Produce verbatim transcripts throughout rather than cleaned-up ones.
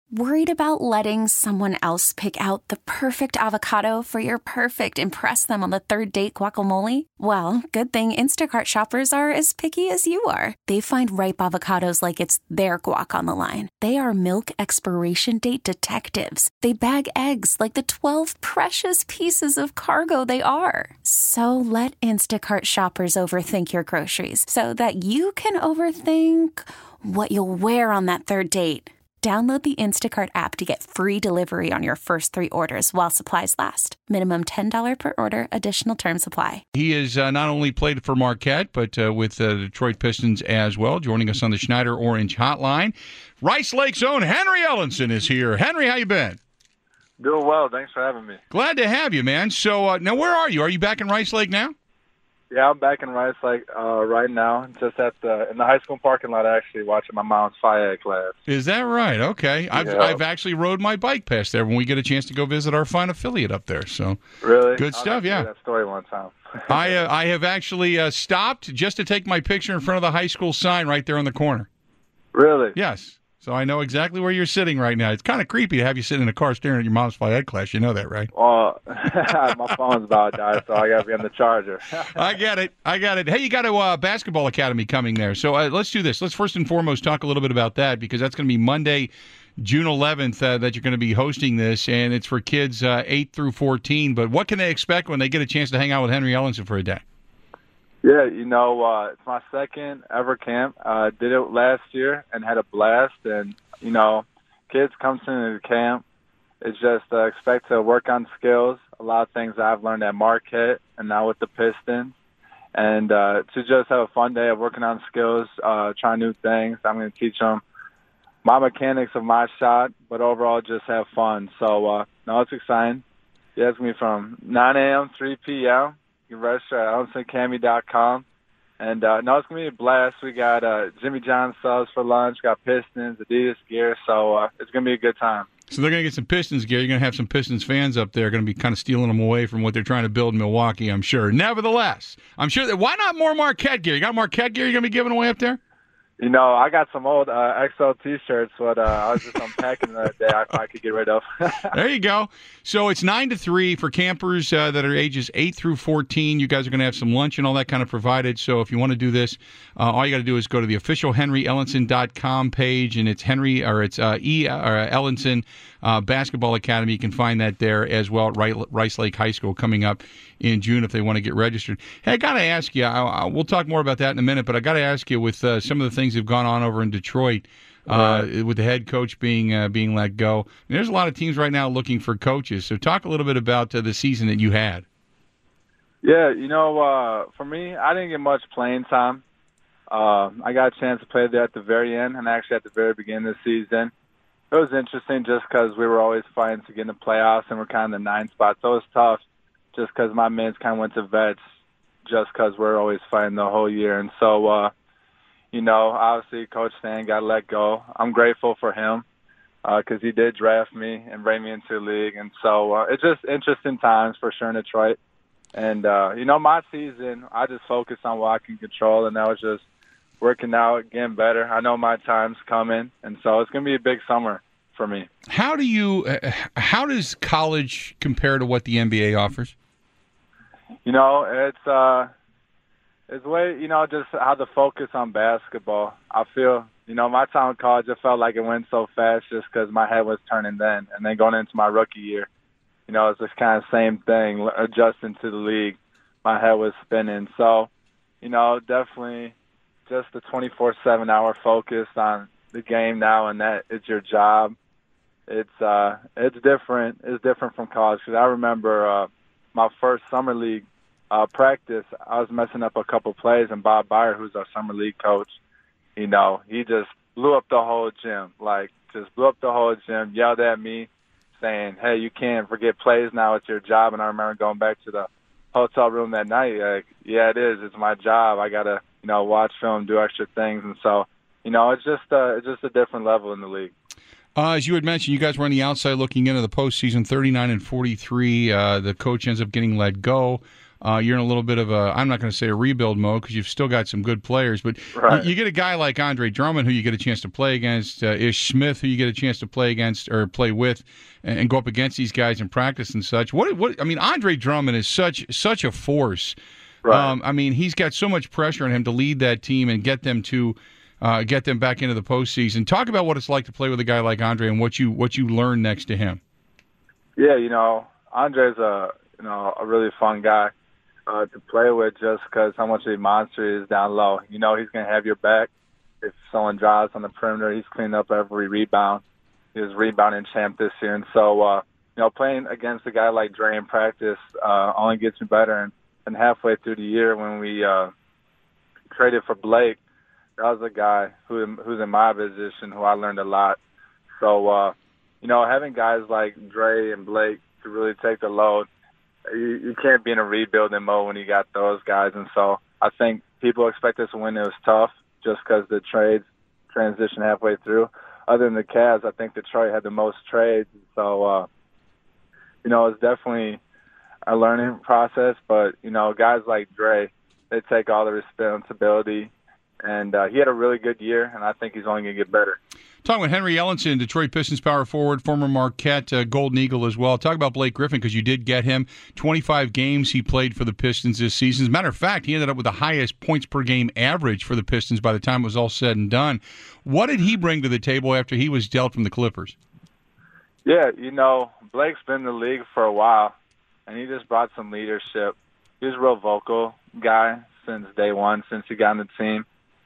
Worried about letting someone else pick out the perfect avocado for your perfect impress them on the third date guacamole? Well, good thing Instacart shoppers are as picky as you are. They find ripe avocados like it's their guac on the line. They are milk expiration date detectives. They bag eggs like the twelve precious pieces of cargo they are. So let Instacart shoppers overthink your groceries so that you can overthink what you'll wear on that third date. Download the Instacart app to get free delivery on your first three orders while supplies last. Minimum ten dollars per order. Additional terms apply. He has uh, not only played for Marquette, but uh, with the uh, Detroit Pistons as well. Joining us on the Schneider Orange Hotline, Rice Lake's own Henry Ellenson is here. Henry, how you been? Doing well. Thanks for having me. Glad to have you, man. So uh, now where are you? Are you back in Rice Lake now? Yeah, I'm back in Rice Lake uh, right now, just at the in the high school parking lot, actually watching my mom's Phi Ed class. Is that right? Okay, I've yeah. I've actually rode my bike past there when we get a chance to go visit our fine affiliate up there. So really good I'll stuff. Yeah, that story one time. I uh, I have actually uh, stopped just to take my picture in front of the high school sign right there in the corner. Really? Yes. So I know exactly where you're sitting right now. It's kind of creepy to have you sitting in a car staring at your mom's Phi Ed class. You know that, right? Well, my phone's about to die, so I got to be on the charger. I get it. I got it. Hey, you got a uh, basketball academy coming there. So uh, let's do this. Let's first and foremost talk a little bit about that, because that's going to be Monday, June eleventh, uh, that you're going to be hosting this, and it's for kids uh, eight through fourteen. But what can they expect when they get a chance to hang out with Henry Ellenson for a day? Yeah, you know, uh, it's my second ever camp. Uh, did it last year and had a blast. And, you know, kids come to the camp. It's just uh, expect to work on skills, a lot of things I've learned at Marquette and now with the Pistons. And uh, to just have a fun day of working on skills, uh, trying new things. I'm going to teach them my mechanics of my shot, but overall just have fun. So, uh, no, it's exciting. Yeah, it's going to be from nine a.m., three p.m., You can register at ellenson academy dot com. And, uh, no, it's going to be a blast. We got uh, Jimmy John subs for lunch, got Pistons, Adidas gear, so uh, it's going to be a good time. So they're going to get some Pistons gear. You're going to have some Pistons fans up there going to be kind of stealing them away from what they're trying to build in Milwaukee, I'm sure. Nevertheless, I'm sure that why not more Marquette gear? You got Marquette gear you're going to be giving away up there? You know, I got some old uh, X L T-shirts, but uh, I was just unpacking the other day I thought I could get rid of. There you go. So it's nine to three for campers uh, that are ages eight through fourteen. You guys are going to have some lunch and all that kind of provided. So if you want to do this, uh, all you got to do is go to the official henry ellenson dot com page, and it's Henry or it's uh, E or Ellenson uh, Basketball Academy. You can find that there as well at Rice Lake High School coming up in June if they want to get registered. Hey, I got to ask you, I, I, we'll talk more about that in a minute, but I got to ask you, with uh, some of the things that have gone on over in Detroit, uh, right. with the head coach being uh, being let go, there's a lot of teams right now looking for coaches. So talk a little bit about uh, the season that you had. Yeah, you know, uh, for me, I didn't get much playing time. Uh, I got a chance to play there at the very end and actually at the very beginning of the season. It was interesting just because we were always fighting to get in the playoffs and we're kind of the ninth spot. So it was tough just because my minutes kind of went to vets just because we're always fighting the whole year. And so, uh, you know, obviously Coach Stan got let go. I'm grateful for him because uh, he did draft me and bring me into the league. And so uh, it's just interesting times for sure in Detroit. And, uh, you know, my season, I just focused on what I can control, and that was just working out, getting better. I know my time's coming, and so it's going to be a big summer for me. How do you, uh, how does college compare to what the N B A offers? You know, it's uh, it's way, you know, just how the focus on basketball. I feel, you know, my time in college, it felt like it went so fast just because my head was turning then. And then going into my rookie year, you know, it's just kind of same thing, adjusting to the league. My head was spinning. So, you know, definitely just the twenty-four seven hour focus on the game now, and that is your job. It's uh, it's different. It's different from college because I remember uh, my first summer league uh, practice, I was messing up a couple plays, and Bob Byer, who's our summer league coach, you know, he just blew up the whole gym, like just blew up the whole gym, yelled at me, saying, hey, you can't forget plays now, it's your job. And I remember going back to the hotel room that night, like, yeah, it is, it's my job. I got to, you know, watch film, do extra things. And so, you know, it's just, uh, it's just a different level in the league. Uh, as you had mentioned, you guys were on the outside looking into the postseason, thirty-nine and forty-three. Uh, the coach ends up getting let go. Uh, you're in a little bit of a, I'm not going to say a rebuild mode because you've still got some good players, but Right. you, you get a guy like Andre Drummond who you get a chance to play against, uh, Ish Smith who you get a chance to play against or play with, and, and go up against these guys in practice and such. What, what? I mean, Andre Drummond is such such a force. Right. Um, I mean, he's got so much pressure on him to lead that team and get them to uh, get them back into the postseason. Talk about what it's like to play with a guy like Andre and what you what you learn next to him. Yeah, you know, Andre's a you know a really fun guy uh, to play with just because how much of a monster he is down low. You know, he's going to have your back. If someone drives on the perimeter, he's cleaning up every rebound. He was rebounding champ this year, and so uh, you know, playing against a guy like Dre in practice uh, only gets me better. And, and halfway through the year, when we uh, traded for Blake, that was a guy who who's in my position who I learned a lot. So. Uh, You know, having guys like Dre and Blake to really take the load, you, you can't be in a rebuilding mode when you got those guys. And so I think people expect us to win. It was tough just because the trades transition halfway through. Other than the Cavs, I think Detroit had the most trades. So, uh, you know, it's definitely a learning process. But, you know, guys like Dre, they take all the responsibility. And uh, he had a really good year, and I think he's only going to get better. Talking with Henry Ellenson, Detroit Pistons power forward, former Marquette uh, Golden Eagle as well. Talk about Blake Griffin because you did get him. twenty-five games he played for the Pistons this season. As a matter of fact, he ended up with the highest points per game average for the Pistons by the time it was all said and done. What did he bring to the table after he was dealt from the Clippers? Yeah, you know, Blake's been in the league for a while, and he just brought some leadership. He was a real vocal guy since day one, since he got on the team.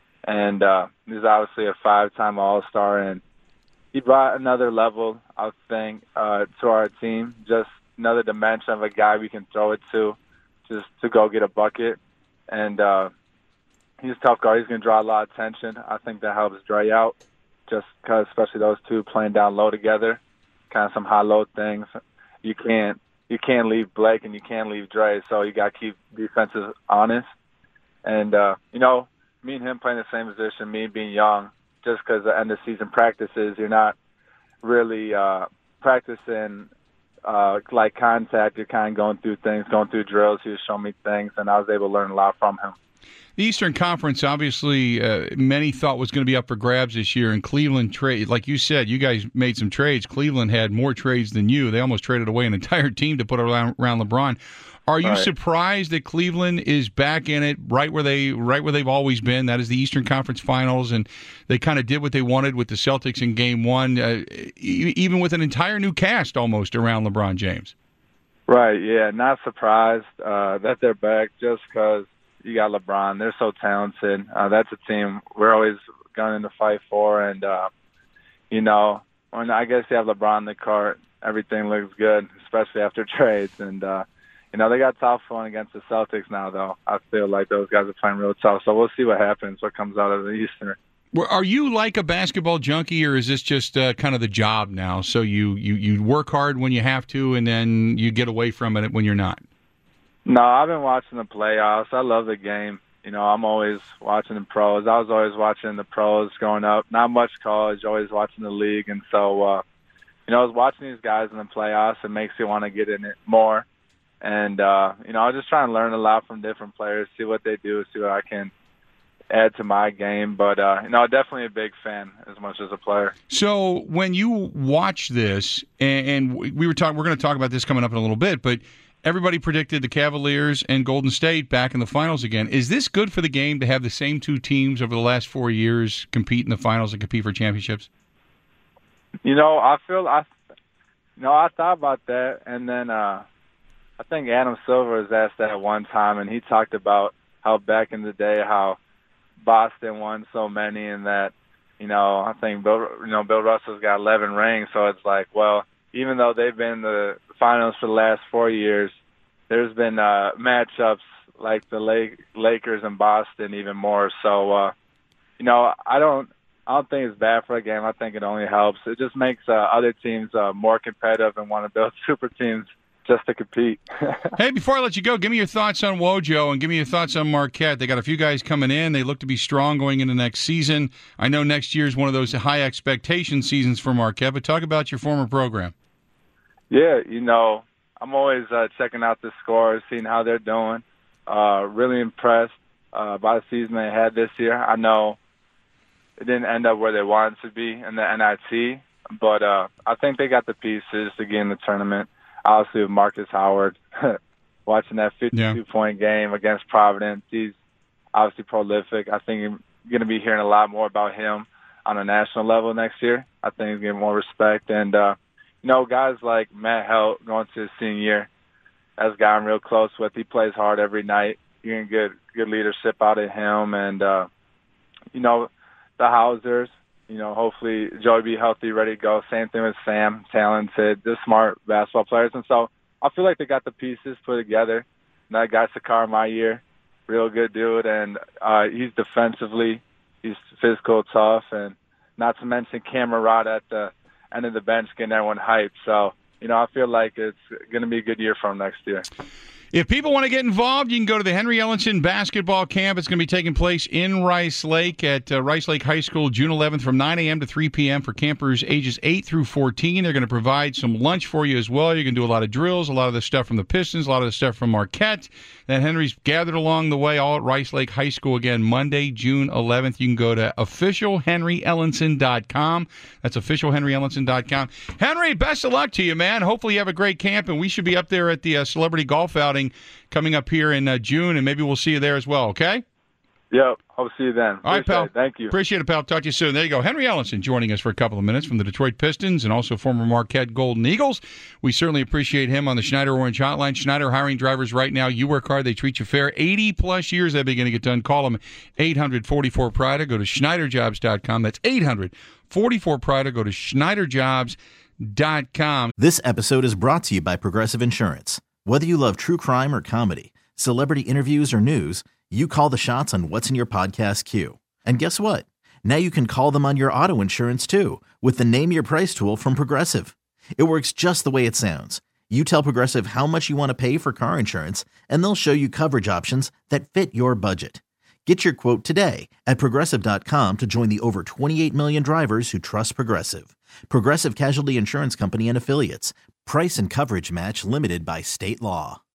And uh, he's obviously a five-time All-Star, and he brought another level, I think, uh, to our team, just another dimension of a guy we can throw it to, just to go get a bucket. And uh, he's a tough guard. He's going to draw a lot of attention. I think that helps Dre out, just because, especially those two playing down low together, kind of some high-low things. You can't you can't leave Blake and you can't leave Dre, so you got to keep defenses honest. And, uh, you know, me and him playing the same position, me being young, just because the end of season practices, you're not really uh, practicing uh, like contact. You're kind of going through things, going through drills. He was showing me things, and I was able to learn a lot from him. The Eastern Conference, obviously, uh, many thought was going to be up for grabs this year. And Cleveland trade, like you said, you guys made some trades. Cleveland had more trades than you. They almost traded away an entire team to put around, around LeBron. Are you right. surprised that Cleveland is back in it, right where they, right where they've always been? That is the Eastern Conference Finals, and they kind of did what they wanted with the Celtics in Game One, uh, even with an entire new cast almost around LeBron James. Right. Yeah. Not surprised uh, that they're back, just because you got LeBron. They're so talented. Uh, that's a team we're always going to fight for, and uh, you know, when I guess you have LeBron in the court, everything looks good, especially after trades. And uh, you know, they got tough one against the Celtics now, though. I feel like those guys are playing real tough. So we'll see what happens, what comes out of the Eastern. Are you like a basketball junkie, or is this just uh, kind of the job now? So you, you, you work hard when you have to, and then you get away from it when you're not? No, I've been watching the playoffs. I love the game. You know, I'm always watching the pros. I was always watching the pros growing up. Not much college, always watching the league. And so, uh, you know, I was watching these guys in the playoffs. It makes you want to get in it more. And, uh, you know, I was just trying to learn a lot from different players, see what they do, see what I can add to my game. But, uh, you know, definitely a big fan as much as a player. So when you watch this, and, and we were talking, we're going to talk about this coming up in a little bit, but everybody predicted the Cavaliers and Golden State back in the finals again. Is this good for the game to have the same two teams over the last four years compete in the finals and compete for championships? You know, I feel I, you know, I thought about that, and then uh, I think Adam Silver was asked that at one time, and he talked about how back in the day how Boston won so many, and that, you know, I think Bill, you know, Bill Russell's got eleven rings, so it's like, well, even though they've been in the finals for the last four years, there's been uh, matchups like the Lake, Lakers and Boston even more. So, uh, you know, I don't, I don't think it's bad for a game. I think it only helps. It just makes uh, other teams uh, more competitive and want to build super teams just to compete. Hey, before I let you go, give me your thoughts on Wojo and give me your thoughts on Marquette. They got a few guys coming in. They look to be strong going into next season. I know next year is one of those high expectation seasons for Marquette, but talk about your former program. Yeah, you know, I'm always uh, checking out the scores, seeing how they're doing. uh, really impressed uh, by the season they had this year. I know it didn't end up where they wanted to be in the N I T, but uh, I think they got the pieces to get in the tournament. Obviously, with Marcus Howard, watching that fifty-two point yeah. game against Providence, he's obviously prolific. I think you're going to be hearing a lot more about him on a national level next year. I think he's getting more respect. And, uh, you know, guys like Matt Helt going to his senior year, that's a guy I'm real close with. He plays hard every night. You're getting good, good leadership out of him. And, uh, you know, the Hausers, you know, hopefully Joey be healthy, ready to go. Same thing with Sam, talented, just smart basketball players. And so I feel like they got the pieces put together. And that guy Sakar my year, real good dude. And uh, he's defensively, he's physical, tough, and not to mention Cameron at the end of the bench getting everyone hyped. So, you know, I feel like it's going to be a good year for him next year. If people want to get involved, you can go to the Henry Ellenson Basketball Camp. It's going to be taking place in Rice Lake at uh, Rice Lake High School June eleventh from nine a.m. to three p.m. for campers ages eight through fourteen. They're going to provide some lunch for you as well. You can do a lot of drills, a lot of the stuff from the Pistons, a lot of the stuff from Marquette. That Henry's gathered along the way, all at Rice Lake High School again, Monday, June eleventh. You can go to official henry ellenson dot com. That's official henry ellenson dot com. Henry, best of luck to you, man. Hopefully you have a great camp, and we should be up there at the uh, Celebrity Golf Outing coming up here in uh, June, and maybe we'll see you there as well, okay? Yep. Hope to see you then. All right, pal. It. Thank you. Appreciate it, pal. Talk to you soon. There you go. Henry Ellenson joining us for a couple of minutes from the Detroit Pistons and also former Marquette Golden Eagles. We certainly appreciate him on the Schneider Orange Hotline. Schneider hiring drivers right now. You work hard. They treat you fair. eighty-plus years they've been going to get done. Call them eight hundred forty-four P R I D A. Go to schneider jobs dot com. That's eight hundred forty-four P R I D A. Go to schneider jobs dot com. This episode is brought to you by Progressive Insurance. Whether you love true crime or comedy, celebrity interviews or news, you call the shots on what's in your podcast queue. And guess what? Now you can call them on your auto insurance too with the Name Your Price tool from Progressive. It works just the way it sounds. You tell Progressive how much you want to pay for car insurance, and they'll show you coverage options that fit your budget. Get your quote today at progressive dot com to join the over twenty-eight million drivers who trust Progressive. Progressive Casualty Insurance Company and Affiliates. Price and coverage match limited by state law.